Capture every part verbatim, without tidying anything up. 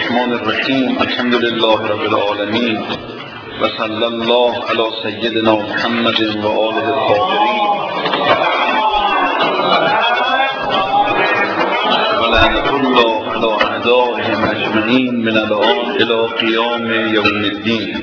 الرحمن الرحیم. الحمد لله رب العالمین و صلی الله علی سیدنا محمد و آله الطاهرین و لعنة الله علی اعدائهم اجمعین من الآن الی قیام یوم الدین.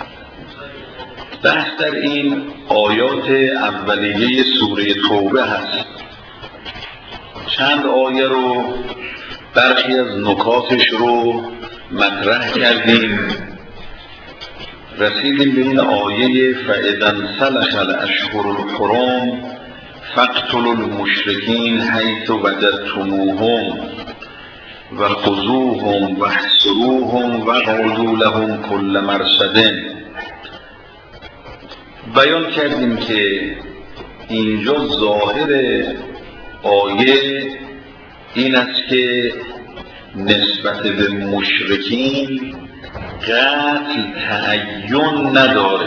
بحث در این آیات اولیه سوره توبه هست. چند آیه رو، برخی از نکاتش رو مطرح کردیم، رسیدیم به این آیه فاذا انسلخ الاشهر الحرم فاقتلوا المشرکین حیث وجدتموهم و خذوهم و احصروهم و اقعدوا لهم کل مرصد. بیان کردیم که اینجا ظاهر آیه این است که نسبت به مشرکین قتل تعین نداره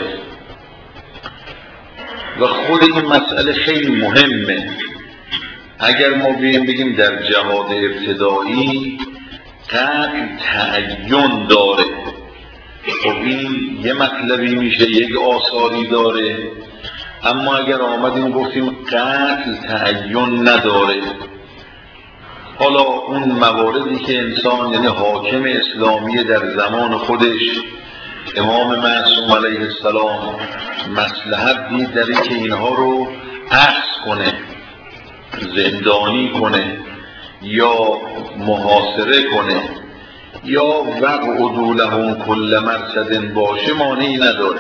و خود این مسئله خیلی مهمه. اگر ما بیم بگیم در جهاد ابتدایی قتل تعین داره، خب این یه مطلبی میشه، یک آثاری داره. اما اگر آمدیم گفتیم قتل تعین نداره، حالا اون مواردی که انسان، یعنی حاکم اسلامی در زمان خودش، امام معصوم علیه السلام، مصلحت دید در این که اینها رو حبس کنه، زندانی کنه یا محاصره کنه یا وقعدوا لهم کل مرصد باشه، مانعی نداره.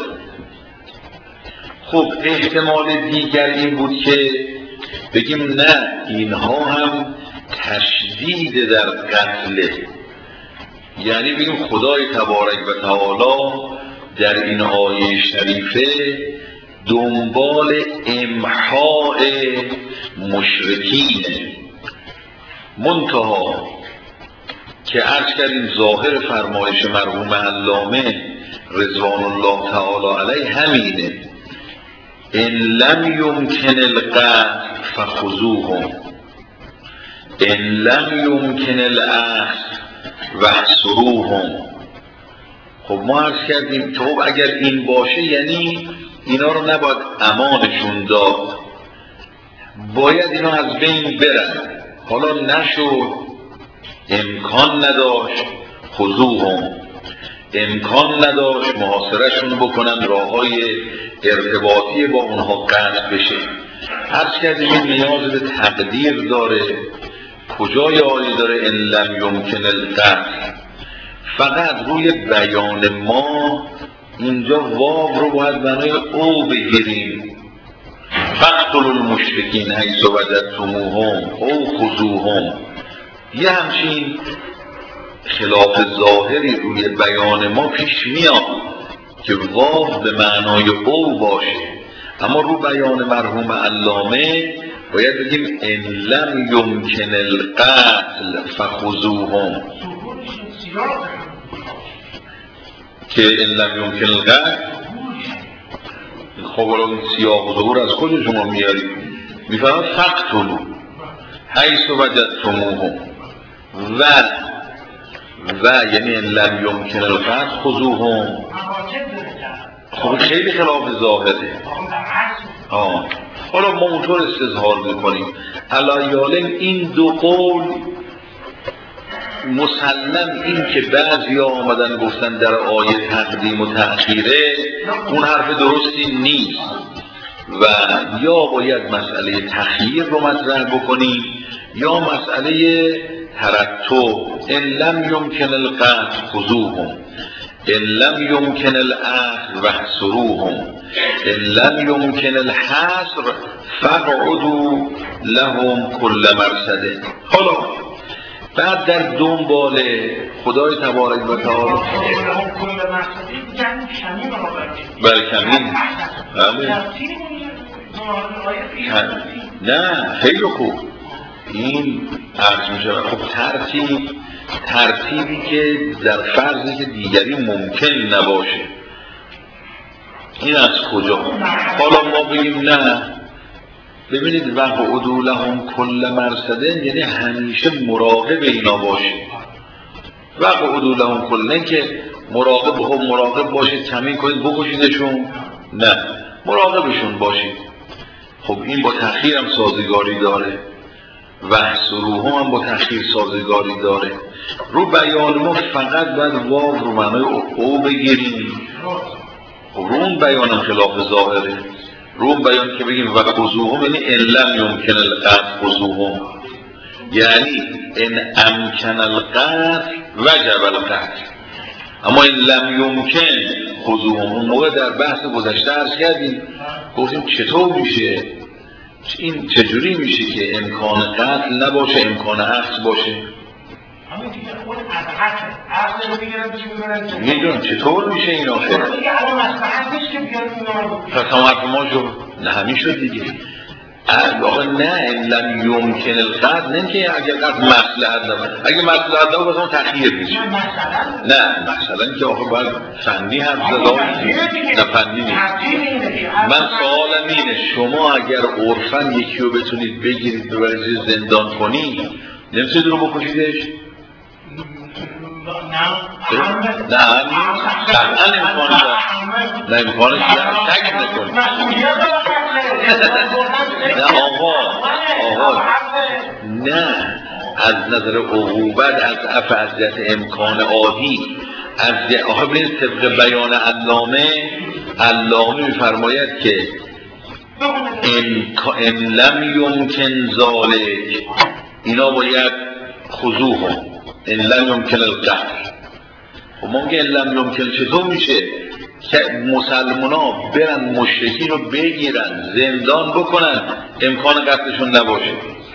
خب احتمال دیگر این بود که بگیم نه، اینها هم تشدید در قتله، یعنی بگیم خدای تبارک و تعالی در این آیه شریفه دنبال امحاء مشرکینه. منتها که عرض کردیم ظاهر فرمایش مرحوم علامه رضوان الله تعالی علیه همینه، ان لم یمکن القتل فخذوهم، ان لم یمکن الاخذ واحصروهم. خب ما عرض کردیم که خب اگر این باشه یعنی اینا رو نباید امانشون داد، باید اینا از بین برن. حالا نشد، امکان نداشت، خذوهم، امکان نداشت محاصرهشون بکنن، راههای ارتباطی با اونها قطع بشه. عرض کردیم این نیاز به تقدیر داره. کجای آیه داره ان لم یمکن القتل؟ فقط روی بیان ما اینجا واو رو باید بنای او بگیریم، فاقتلوا المشرکین حیث وجدتموهم او خذوهم. یه همچین خلاف ظاهری روی بیان ما پیش میاد که واو به معنای او باشه، اما رو بیان مرحوم علامه باید بگیم ان لم یمکن القتل فخذوهم، که ان لم یمکن القتل. خب الان سیاق و ظهور از کجا شما میارید؟ میفرماد فاقتلوا حیث وجدتموهم و و یعنی ان لم یمکن القتل خذوهم. خب خیلی خلاف ظاهره. آه حالا ما اونطور استظهار میکنیم. علایالم این دو قول مسلم این که بعضی آمدن گفتن در آیه تقدیم و تأخیره، اون حرف درستی نیست و یا باید مسئله تخییر رو مطرح بکنیم یا مسئله ترتب. ان لم یمکن القتل خذوهم، ان لم یمکن الاخذ واحصروهم، ان لم یمکن الحصر فاقعدوا لهم کل مرصد. حالا بعد در دنبال خدای تبارک و تعالی بله کمین نه خیلی خوب این عرض میشه. خب ترتیب ترتیبی که در فرضی که دیگری ممکن نباشه، این از کجا؟ حالا ما بگیم نه، ببینید وقعدوا لهم کل مرصد یعنی همیشه مراقب اینا باشه. و قعدوا لهم کل، نه که مراقب خب مراقب باشید کمین کنید بکشیدشون، نه مراقبشون باشید. خب این با تأخیر هم سازگاری داره، واحصروهم هم با تأخیر سازگاری داره. رو بیان ما فقط باید واو رو معنای او بگیریم، رو اون بیان هم خلاف ظاهره. رو اون بیان که بگیم و خذوهم یعنی ان لم یمکن القتل خذوهم، یعنی ان امکن القتل وجب القتل، اما این لم یمکن خذوهم. اون موقع در بحث گذشته عرض کردیم گفتیم چطور میشه این، چجوری میشه که امکان قتل نباشه امکان عقد باشه؟ همین دیگه خود از حق عقل رو بگیرن چی میگن؟ میدونم چطور میشه این آخر؟ دیگه الان مصلحت نیست که بیان اینا رو پس هم حرف ما شد نه همین شد دیگه. آقا نه لم یمکن القتل، نه که اگر قتل مصلحت نباشه، اگه مصلحت نباشه بازم تأخیر میشه. نه مثلا که آخه باید فنی حرف زدن، نه فنی نیست. من سوالم اینه شما اگر عرفاً یکی رو بتونید بگیرید ببرید زندان کنید نمیتونید رو بکشیدش؟ نه نه قطعا امکانش نه امکانش نه شک نکنید. نه آقا آقا نه از نظر عقوبت از افعالیت امکان عادی از آقا ببینید طبق بیان علامه علامه میفرماید که ان لم یمکن ذالک اینا باید خذوهم ان لم یمکن القتل. خب ممکن ان لم یمکن چطور میشه که مسلمان ها برن مشرکین رو بگیرن زندان بکنن امکان قتلشون نباشه؟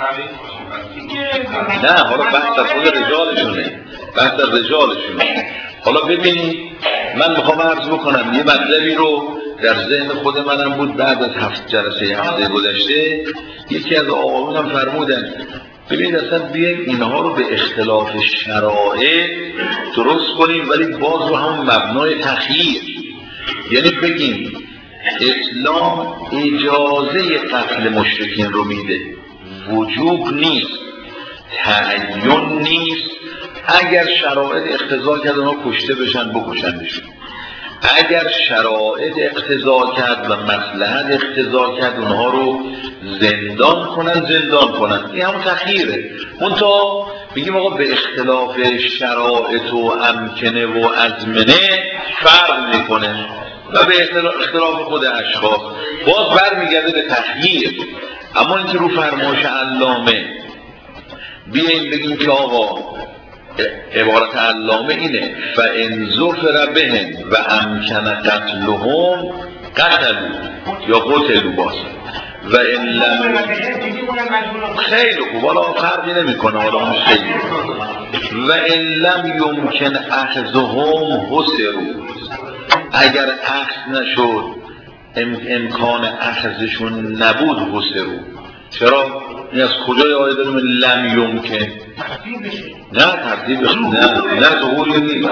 نه حالا بحث از خود رجالشونه، بحث از رجالشونه. حالا ببینید من میخوام عرض بکنم یه مطلبی رو در ذهن خود منم بود بعد از هفت جلسه هفته گذشته یکی از آقایون هم فرمودن ببینید اصلا بیایم اینها رو به اختلاف شرایط درست کنیم ولی باز رو هم مبنای تخییر، یعنی بگیم اسلام اجازه قتل مشرکین رو میده، وجوب نیست، تعین نیست، اگر شرایط اقتضا کرد اونها کشته بشن بکشندشون، اگر شرایط اقتضا کرد و مصلحت اقتضا کرد اونها رو زندان کنن زندان کنن، این همون تخییره. منتها بگیم آقا به اختلاف شرایط و امکنه و ازمنه فرق میکنه و به اختلاف خود اشخاص باز برمیگرده به تخییر. اما این که رو فرمایش علامه بیاییم بگیم که آقا عبارت علامه اینه فَإِنْ ظُفِرَ بِهِمْ و امکن قتلهم قتلوا یا قتلوا باز و ان لم خیلی خوب حالا فرقی نمیکنه حالا اون خیلی و ان لم یمکن اخذهم حصروا، اگر اخذ نشد امکان اخذشون نبود حصروا. چرا؟ این از کجای آیه داریم لم یمکن؟ نه ترتیبش نه نه ظهوری نیست.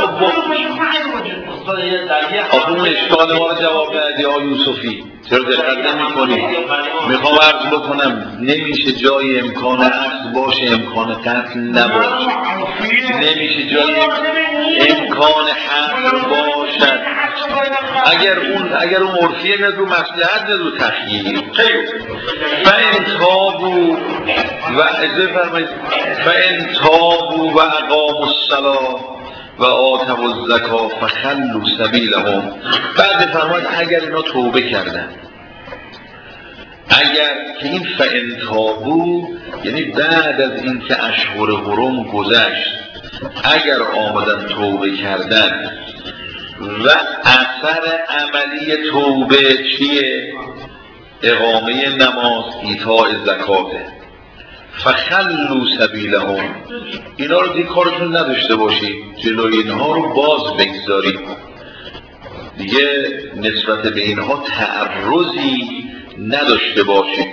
آخه اون اشکال ما رو جواب ندی آقای یوسفی، چرا دقت نمی‌کنی؟ میخوام عرض بکنم نمیشه جای امکان عقد باشه امکان قتل نباشه، نمیشه جای امکان حق باشد اگر اون اگر اون عرفیه میاد رو مصلحت میاد رو تخییر. خیلی فَإِنْ تَابُوا و اجازه فرمایید فَإِنْ تَابُوا و اقاموا الصلاة و آتوا الزکاة فخلوا سبیلهم. بعد فرماید اگر اینا توبه کردن، اگر که این فَإِنْ تَابُوا یعنی بعد از این که اشهر حرم گذشت اگر آمدن توبه کردن و اثر عملی توبه چیه؟ اقامه نماز، ایتاء زکاته، فخلوا سبیلهم، اینا رو دیگه کارتون نداشته باشید، جلوی اینها رو باز بگذارید، دیگه نسبت به اینها تعرضی نداشته باشید.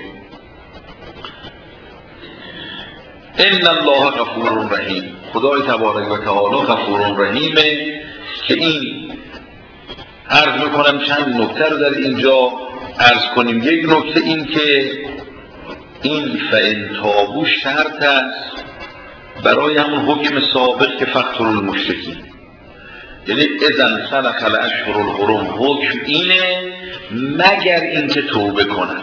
ان الله غفور رحیم، خدای تبارک و تعالی غفور رحیمه. که این عرض میکنم چند نکته رو در اینجا عرض کنیم. یک نکته این که این فَإِنْ تَابُوا شرط است برای همون حکم سابق که فقتل المشرکین، یعنی اذن سلخ الاشهر الحرم، حکم اینه مگر اینکه توبه کنن.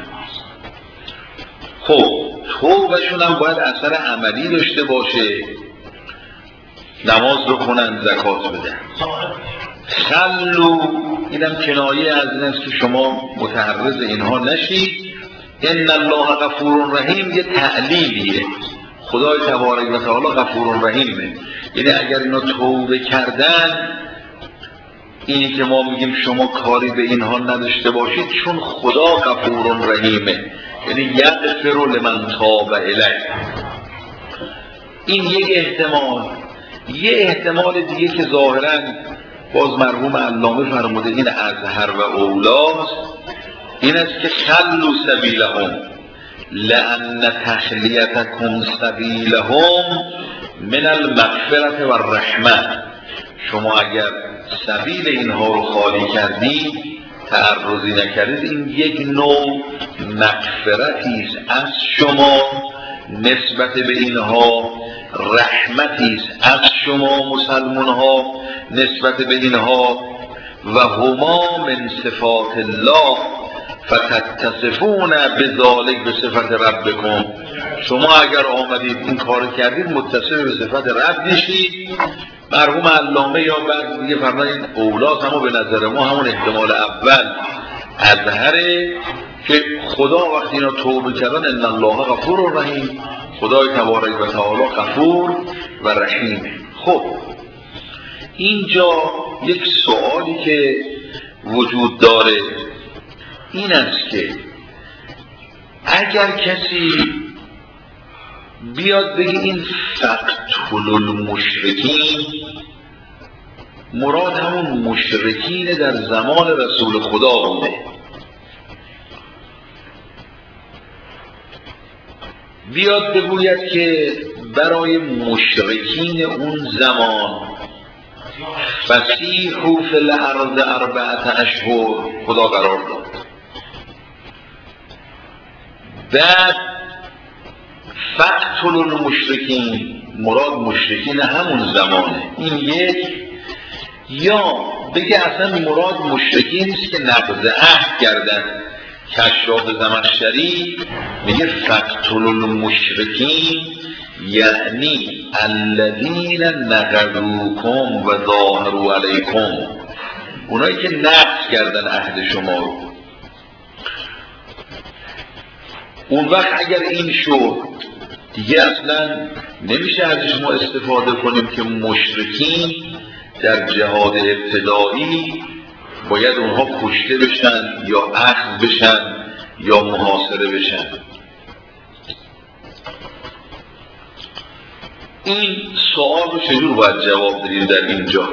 خب توبهشون هم باید اثر عملی داشته باشه، نماز بخونن، زکات بدن. خلو اینم کنایه از این است که شما متعرض اینها نشید. ان الله غفور رحیم یه تعلیلیه، خدای تبارک و تعالی غفور رحیمه، یعنی اگر اینا توبه کردن، اینی که ما میگیم شما کاری به اینها نداشته باشید، چون خدا غفور رحیمه، یعنی یغفر لمن تاب الیه. این یک احتمال. یه احتمال دیگه که ظاهراً باز مرحوم علامه فرموده این ازهر و اولاست، این است که خلو سبیلهم لأن تخلیتکم سبیلهم من المغفرة و الرحمة. شما اگر سبیل اینها رو خالی کردید، تعرضی نکردید، این یک نوع مغفرتی است از شما نسبت به اینها، رحمتی است از شما مسلمان ها نسبت به اینها. و هما من صفات الله فتتصفون بذالک به صفت ربکم. شما اگر آمدید این کار کردید متصف به صفت رب میشید. مرحوم علامه یا بعد دیگه فرمودن اولاد، اما به نظر ما همون احتمال اول ازهره که خدا وقتی اینا توبه کردن ان الله غفور رحیم، خدای تبارک و تعالی غفور و رحیمه. خب اینجا یک سوالی که وجود داره این است که اگر کسی بیاد بگه این فقتل المشرکین، مراد همون مشرکین در زمان رسول خدا بوده، بیاد بگوید که برای مشرکین اون زمان فسیحوا فی الارض اربعة اشهر خدا قرار داد. بعد فقتل المشرکین مراد مشرکین همون زمانه. این یک. یا بگه اصلا مراد مشرکین است که نقض عهد کردن. کشاف زمخشری میگه فقتل المشرکین یعنی الذین نقضوکم و ظاهروا علیکم، اونایی که نقض کردن عهد شما رو. اون وقت اگر این شد دیگه اصلا نمیشه ازش ما استفاده کنیم که مشرکین در جهاد ابتدایی باید اونها کشته بشن یا اخذ بشن یا محاصره بشن. این سوال رو چجور باید جواب بدیم در اینجا؟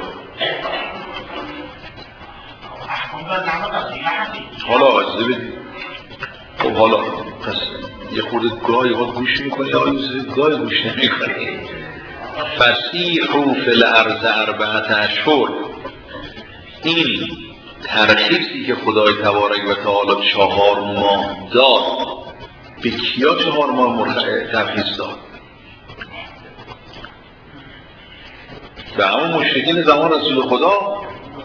حالا اجازه بدیم. خب حالا پس یه خورده گاهی ها گوش میکنی یا گاهی گوش نمیکنی. فسیحوا فی الارض اربعة اشهر، این ترخیصی که خدای تبارک و تعالی چهار ماه داد، به کیا چهار ماه ترخیص داد؟ به همون مشرکین زمان رسول خدا؟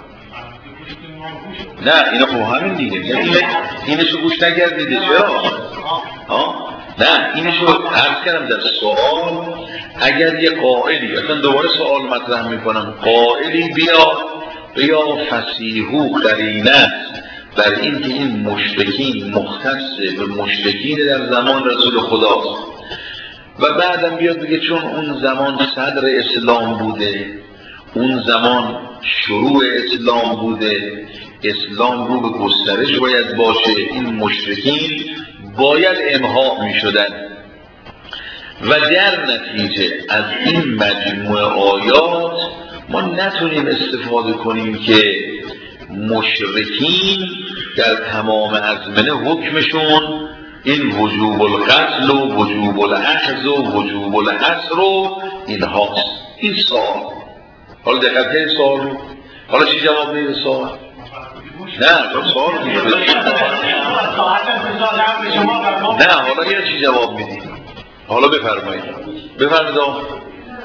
نه اینا خب همین دیگه، اینشو گوش نکردیده چرا؟ ها؟ نه اینشو عرض کردم در سوال. اگر یه قائلی، اصلا دوباره سوال مطرح میکنم، قائلی بیا بیا فسیحو قرینه بر این که این مشرکین مختص به مشرکین در زمان رسول خداست، و بعدم بیاد بگه چون اون زمان صدر اسلام بوده، اون زمان شروع اسلام بوده، اسلام رو به گسترش باید باشه، این مشرکین باید امحا می شدن. و در نتیجه از این مجموعه آیات ما نتونیم استفاده کنیم که مشرکین در تمام ازمنه حکمشون این وجوب القتل و وجوب الاخذ و وجوب الحصر و اینهاست. این سوال. حالا دقت کنید سوال رو. حالا چی جواب میده سوال؟ نه تو سوال دیگه. نه حالا یه چی جواب میدی؟ حالا بفرمایید. بفرمایید.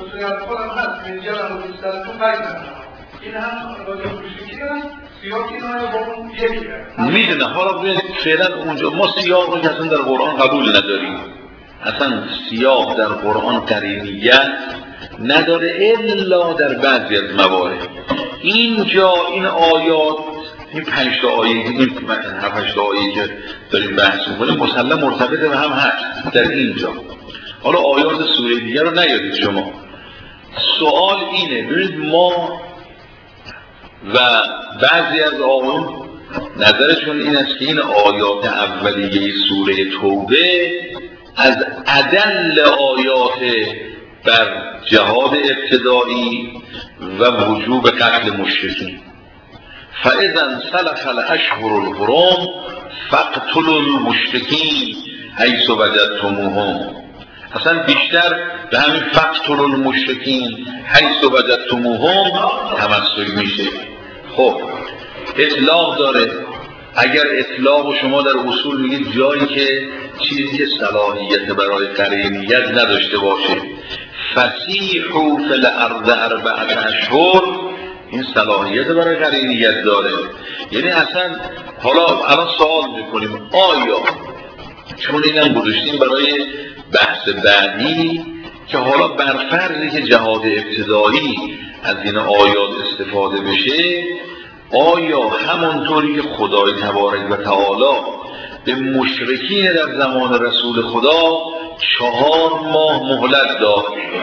سیاست خودم هست اینجا رو بیشترتون بگذارم این هم راجع مشرکی هست سیاق این های با اون یکی هست میدونه. حالا باید فعلا اونجا ما سیاق رو که اصلا در قرآن قبول نداریم، اصلا سیاق در قرآن قرینیت نداره الا در بعضی از موارد. اینجا این آیات، این پنج تا آیه، این هفت تا آیه که داریم بحث می‌کنیم مسلم مرتبط به هم هست در اینجا. حالا آیات سوره دیگر رو نیارید شما. سوال اینه، ببینید ما و بعضی از آقایون نظرشون این است که این آیات اولیه سوره توبه از ادل آیات بر جهاد ابتدایی و وجوب قتل مشرکین. فاذا انسلخ الاشهر الحرم فاقتلوا المشرکین حیث وجدتموهم. اصلا بیشتر به همین فاقتلوا المشرکین حیث وجدتموهم تمثل میشه. خب اطلاق داره. اگر اطلاق شما در اصول میگید جایی که چیزی که صلاحیت برای قرینیت نداشته باشه، فسیحوا فی الارض اربعة اشهر، این صلاحیت برای قرینیت داره. یعنی اصلا حالا الان سوال میکنیم آیا چون اینم گذاشتیم برای بحث بعدی که حالا بر فرضی که جهاد ابتدایی از این آیات استفاده بشه، آیا همونطوری که خدای تبارک و تعالی به مشرکین در زمان رسول خدا چهار ماه مهلت داد،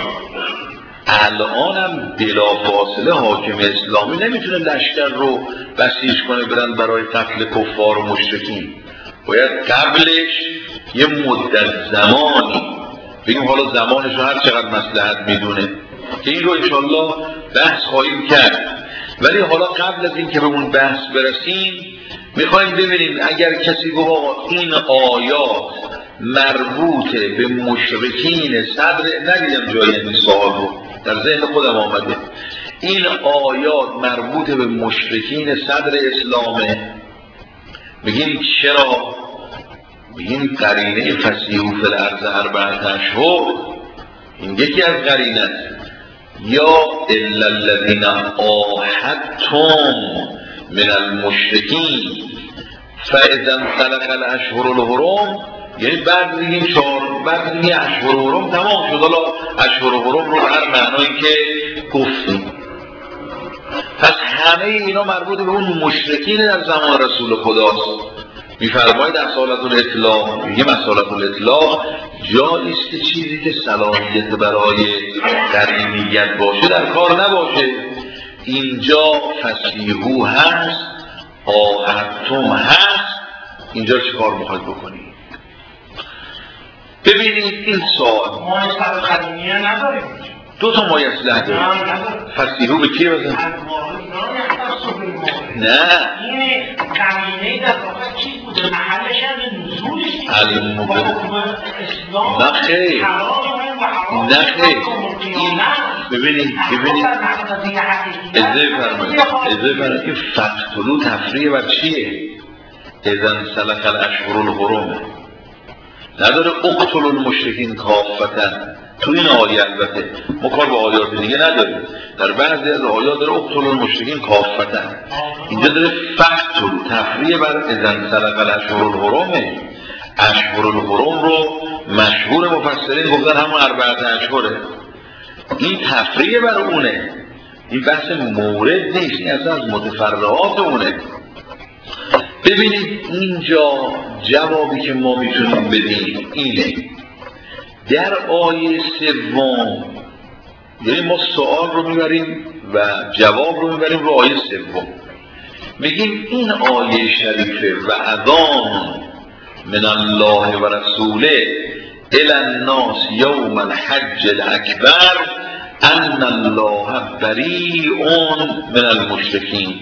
الانم بلافاصله حاکم اسلامی نمیتونه لشکر رو بسیج کنه برن برای قتل کفار و مشرکین؟ باید قبلش یه مدت زمانی بگیم، حالا زمانش رو هر چقدر مصلحت میدونه که این رو انشالله بحث خواهیم کرد. ولی حالا قبل از این که به اون بحث برسیم میخوایم ببینیم اگر کسی گفت این آیات مربوط به مشرکین صدر، ندیدم جای این سوال رو در ذهن خودم آمده، این آیات مربوط به مشرکین صدر اسلامه، بگیم چرا؟ بگیم قرینه فسیحوا فی الارض اربعة اشهر، این یکی از قرینه. یا الا الذین عاهدتم من المشرکین فاذا انسلخ الاشهر الحرم، یعنی بعد دیگه چهار بعد دیگه اشهر الحرم تمام شد. حالا اشهر الحرم رو هر معنایی که گفتیم، پس همه اینا مربوط به اون مشرکین در زمان رسول خداست. میفرماید اصالت الاطلاق، میگه اصالت الاطلاق جایی است که چیزی که صلاحیت برای قرینیت باشه در کار نباشه. اینجا فسیحوا هست، عاهدتم هست، اینجا چه کار میخواید بکنید؟ ببینید این سوال ما اصلا قدیمیه نداریم، دو تا مایه اسلحه داریم. فسیحوا به کی بزن؟ نه این قرینه در واقع چی بوده؟ محلش هم نزولش اسلام نه خیر نه خیر این ببینید ببینید ازای فرمایید ازای فرمایید این فقتلو تفریه بر چیه؟ اذا انسلخ الاشهر الحرم نداره اقتلوا المشرکین کافة. تو این آیه البته ما کار به آیات دیگه نداریم، در بعضی از آیات داره اقتلوا المشرکین کافة، اینجا داره فقتلو تفریه بر اذا انسلخ الاشهر الحرم. اشهر الحرم رو مشهور مفسرین گفتن همون اربعة اشهره، این تفریه بر اونه، این بحث مورد نیست، این اصلا از متفرعات اونه. ببینید اینجا جوابی که ما میتونیم بدیم اینه، در آیه سوم، یعنی ما سوال رو میبریم و جواب رو میبریم رو آیه سوم، میگیم این آیه شریفه و اذان من الله و رسوله الی الناس یوم الحج الاکبر ان الله بریء من المشرکین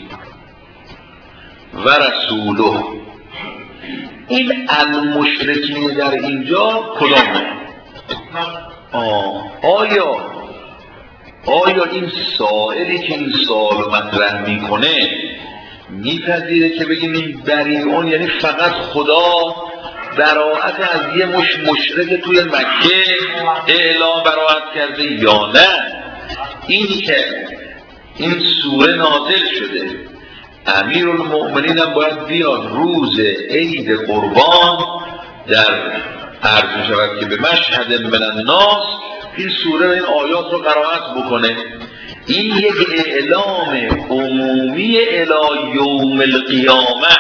و رسوله. این المشرکین در اینجا کدامه؟ آه. آیا آیا این سائلی که این سوال مطرح میکنه میپذیره که بگیم این بریئون یعنی فقط خدا براءت از یه مش مشرک توی مکه اعلام براءت کرده یا نه؟ اینی که این سوره نازل شده امیرالمؤمنین هم باید بیاد روز عید قربان در عرض می شود که به مشهد من الناس این سوره و این آیات رو قرائت بکنه. این یک اعلام عمومی الی یوم القیامه.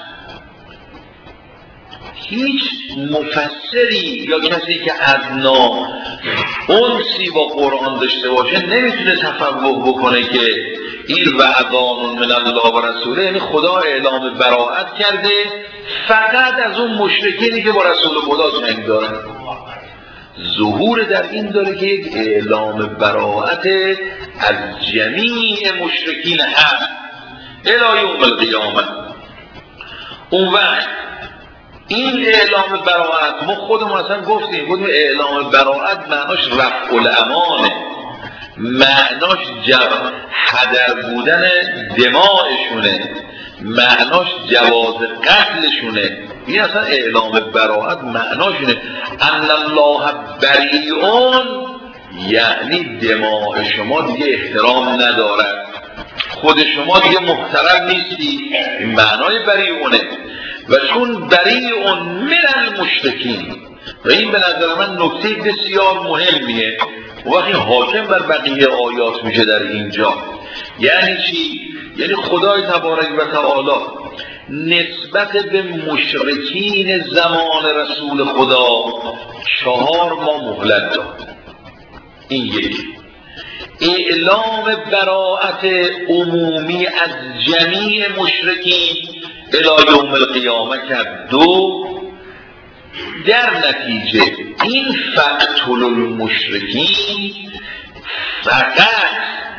هیچ مفسری یا کسی که ادنا انسی با قرآن داشته باشه نمیتونه تفوق بکنه که این وعدان من الله و رسوله، یعنی خدا اعلام براءت کرده فقط از اون مشرکینی که با رسول خدا جنگ دارن. ظهور در این داره که یک اعلام براءت از جمیع مشرکین هست الی یوم القیامه. اون وقت این اعلام براءت ما خودمون اصلا گفتیم گفتیم اعلام براءت معناش رفع الامانه، معناش جب هدر بودن دماغشونه، معناش جواز قتلشونه. این اصلا اعلام براءت معناشونه ان الله بریئون، یعنی دماغ شما دیگه احترام ندارد، خود شما دیگه محترم نیستی. این معنای بریئونه. و چون بریئون من المشرکین، و این به نظر من نکته بسیار مهمیه وقتی حاکم بر بقیه آیات میشه در اینجا. یعنی چی؟ یعنی خدای تبارک و تعالی نسبت به مشرکین زمان رسول خدا چهار ماه مهلت داد. این یک اعلام براءت عمومی از جمیع مشرکین الی یوم القیامه کرد. دو، در نتیجه این فقتل المشرکین فقط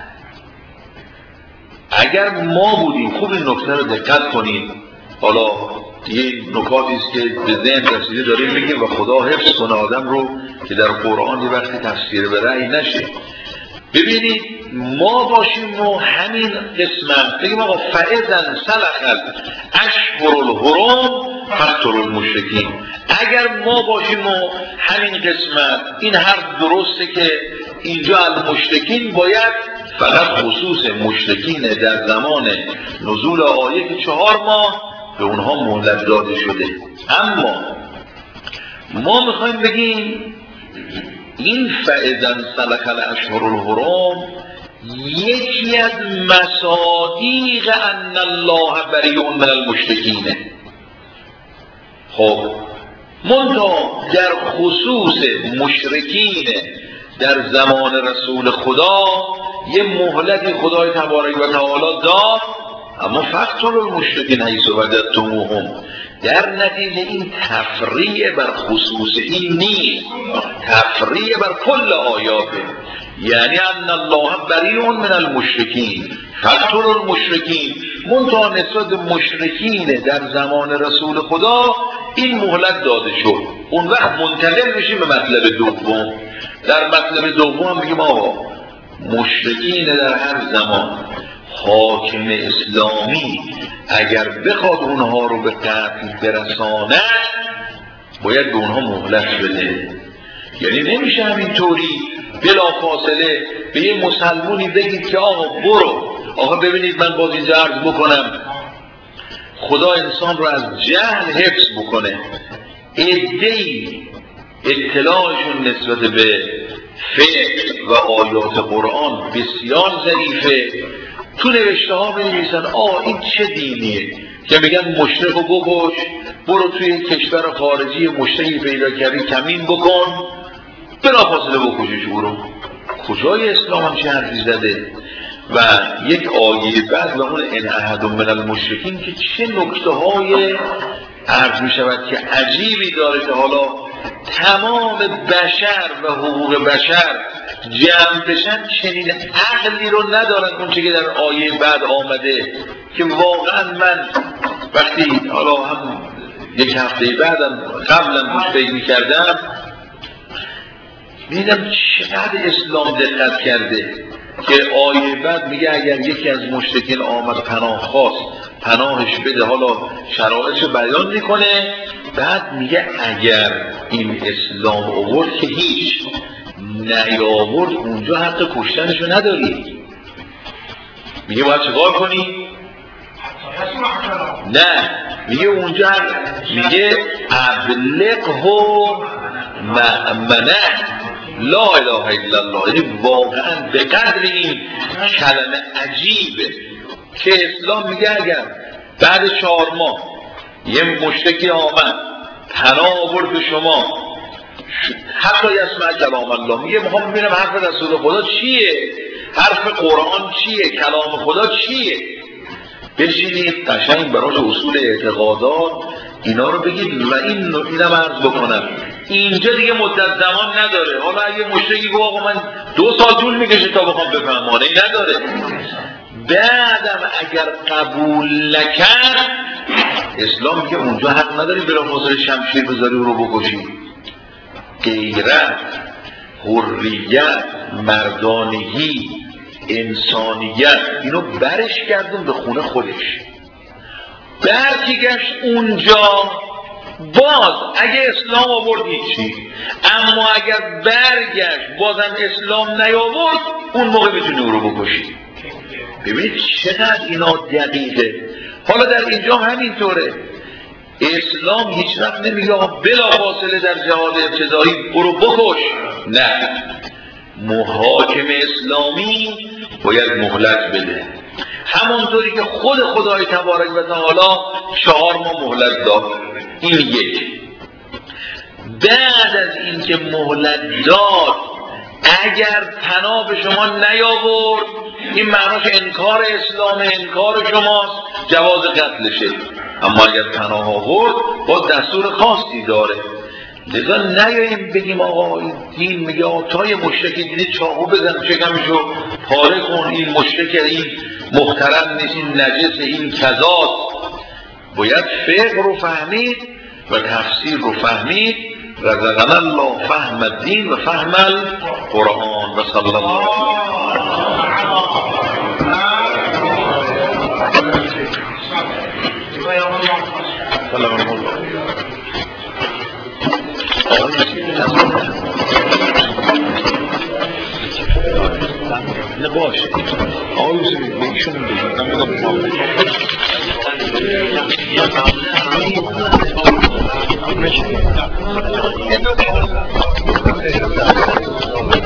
اگر ما بودیم، خوب این نکته رو دقت کنید، حالا یه نکاتی است که به ذهن تفسیری داریم میگیم و خدا حفظ کنه آدم رو که در قرآن یه وقتی تفسیر به رأی نشه. ببینید ما باشیم و همین قسمت بگیم آقا فاذا سلخ اشهر الحرم فقتلوا المشرکین، اگر ما باشیم و همین قسمت این حرف درسته که اینجا المشرکین باید فقط خصوص مشرکین در زمان نزول آیه که چهار ماه به اونها مهلت داده شده. اما ما میخوایم بگیم این فاذا سلخ الاشهر الحرم یکی از مصادیق ان الله بریء من المشرکین. خب منتها در خصوص مشرکین در زمان رسول خدا یه مهلتی خدای تبارک و تعالی داد، اما فقتلوا المشرکین حیث وجدتموهم. در نتیجه این تفریع بر خصوص این نیست، تفریع بر کل آیاته. یعنی ان الله بریء من المشرکین فقتلوا المشرکین، منتها نسبت مشرکین در زمان رسول خدا این مهلت داده شد. اون وقت منتقل میشیم به مطلب دوم. در مطلب دوم میگیم آقا مشرکین در هر زمان حاکم اسلامی اگر بخواد اونها رو به قتل برساند باید به اونها مهلت بده. یعنی نمیشه همینطوری بلا فاصله به یه مسلمونی بگید که آقا برو. آقا ببینید من باز اینجا عرض بکنم خدا انسان رو از جهل حفظ بکنه. عده‌ای اطلاعشون نسبت به فقه و آیات قرآن بسیار ظریفه، تو نوشته ها بنویسن آه این چه دینیه که میگن مشرک رو بکش، برو توی کشور خارجی مشرکی پیدا کردی کمین بکن، بلافاصله بکشش برو. کجای اسلام هم چه حرفی زده؟ و یک آیه بعد و اون ان احد من المشرکین که چه نکته های عرض می شود که عجیبی داره که حالا تمام بشر و حقوق بشر جمع بشن چنین عقلی رو ندارن اون چه که در آیه بعد آمده که واقعا من وقتی حالا هم یک هفته بعدم قبلا فکر می کردم میدم چقدر اسلام دقت کرده که آیه بعد میگه اگر یکی از مشرکین آمد پناه خواست پناهش بده، حالا شرایطش بیان میکنه بعد میگه اگر این اسلام آورد که هیچ، نیاورد اونجا حتی کشتنشو نداری. میگه باید چیکار کنی؟ نه میگه اونجا میگه ابلغه مأمنه لا اله الا الله. یعنی واقعا به قدر این کلمه عجیبه که اسلام میگه اگر بعد چهار ماه یه مشرکی آمد پناه آورد به شما حتی یسمع کلام الله، میگه میخوام ببینم حرف رسول خدا چیه، حرف قرآن چیه، کلام خدا چیه. بشینید قشنگ براش اصول اعتقادات اینا رو بگید. و این اینم عرض بکنم اینجا دیگه مدت زمان نداره. حالا اگه مشرکی گفت آقا من دو سال طول میکشه تا بخوام بفهمانه، این نداره. بعدم اگر قبول نکرد اسلام که اونجا حق نداری بلافاصله شمشیر بذاری و رو بکشی. غیرت، حریت، مردانگی، انسانیت اینو برش کردون به خونه خودش. برگشت اونجا باز اگه اسلام آورد هیچی، اما اگر برگشت بازم اسلام نیاورد اون موقع میتونی او رو بکشی. ببینید چقدر اینا دقیقه. حالا در اینجا همینطوره. اسلام هیچ وقت نمیگه بلافاصله در جهاد ابتدایی برو بکش. نه، محاکم اسلامی باید مهلت بده، همونطوری که خود خدای تبارک و تعالی چهار ماه مهلت داد. این یک. بعد از اینکه مهلت داد اگر پناه به شما نیاورد این معناش انکار اسلام، انکار شماست، جواز قتلشه. اما اگر پناه آورد با دستور خاصی داره. لذا نیاییم بگیم آقا این دین میگه آتای مشرکی دیدی چاقو بزن شکمشو پاره کن، این مشرک این محترم نیست، این نجس، این کذاب. باید فقه رو فهمید و تفسیر رو فهمید. رزقنا الله فهم الدین و فهم القرآن و صلی الله نه باشه آیوزی به ایشون بگیم